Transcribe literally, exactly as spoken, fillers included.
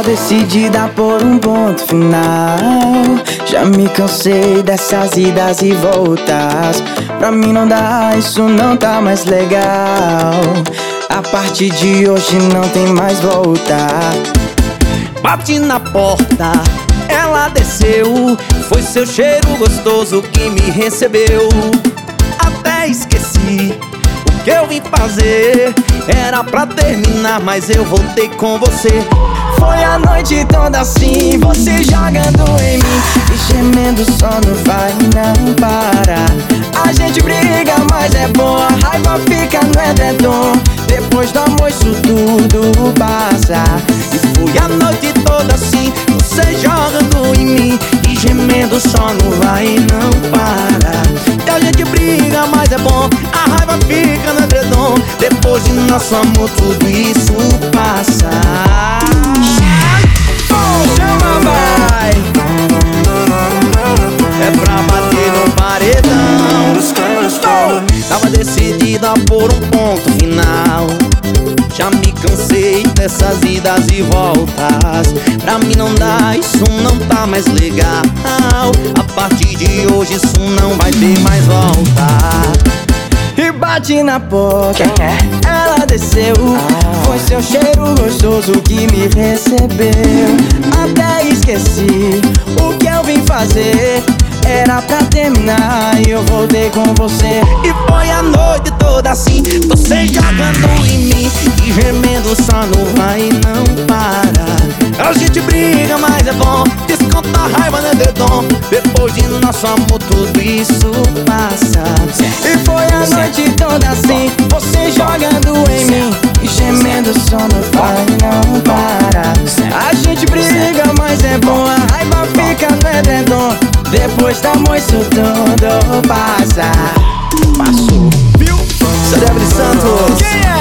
decidida por um ponto final. Já me cansei dessas idas e voltas. Pra mim não dá, isso não tá mais legal. A partir de hoje não tem mais volta. Bati na porta, ela desceu. Foi seu cheiro gostoso que me recebeu. Até esqueci o que eu vim fazer. Era pra terminar, mas eu voltei com você. Foi a noite toda assim, você jogando em mim e gemendo, só não vai, não para. A gente briga, mas é bom, a raiva fica no edredom. Depois do amor isso tudo passa. E foi a noite toda assim, você jogando em mim e gemendo, só não vai e não para. E a gente briga, mas é bom, a raiva fica no edredom. Depois de nosso amor tudo isso passa. Chama, vai! É pra bater no paredão. Tava decidida por um ponto final. Já me cansei dessas idas e voltas. Pra mim não dá, isso não tá mais legal. A partir de hoje isso não vai ter mais volta. E bate na porta, quem é? Ela desceu, ah. Foi seu cheiro gostoso que me recebeu. Até esqueci o que eu vim fazer. Era pra terminar e eu voltei com você. E foi a noite toda assim, você jogando em mim e gemendo, só não vai e não para. A gente briga, mas é bom, desconta a raiva no edredom. Depois de nosso amor tudo isso passa. E foi a noite toda assim, você jogando em mim e gemendo, só não vai e não para. A gente briga, mas é bom, a raiva fica no edredom. Depois do amor isso tudo passa. Passou, viu? Cérebro de Santos. Quem é?